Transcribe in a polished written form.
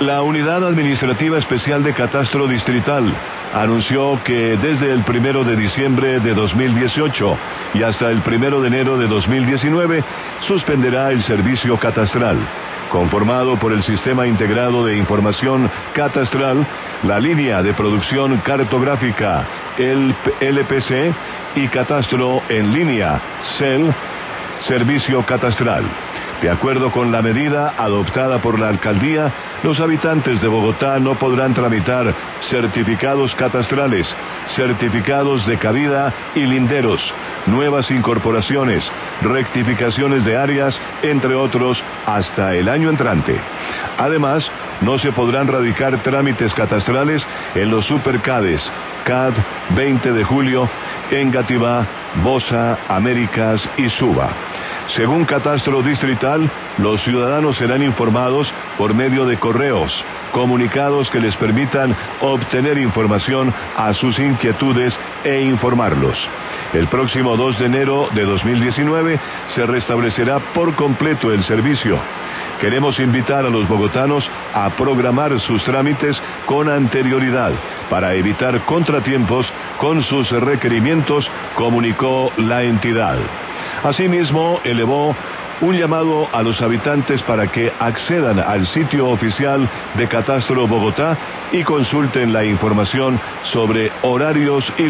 La Unidad Administrativa Especial de Catastro Distrital anunció que desde el 1 de diciembre de 2018 y hasta el 1 de enero de 2019 suspenderá el servicio catastral. Conformado por el Sistema Integrado de Información Catastral, la Línea de Producción Cartográfica, el LPC, y Catastro en Línea, CEL, Servicio Catastral. De acuerdo con la medida adoptada por la alcaldía, los habitantes de Bogotá no podrán tramitar certificados catastrales, certificados de cabida y linderos, nuevas incorporaciones, rectificaciones de áreas, entre otros, hasta el año entrante. Además, no se podrán radicar trámites catastrales en los supercades, CAD 20 de julio, Engativá, Bosa, Américas y Suba. Según Catastro Distrital, los ciudadanos serán informados por medio de correos, comunicados que les permitan obtener información a sus inquietudes e informarlos. El próximo 2 de enero de 2019 se restablecerá por completo el servicio. Queremos invitar a los bogotanos a programar sus trámites con anterioridad para evitar contratiempos con sus requerimientos, comunicó la entidad. Asimismo, elevó un llamado a los habitantes para que accedan al sitio oficial de Catastro Bogotá y consulten la información sobre horarios y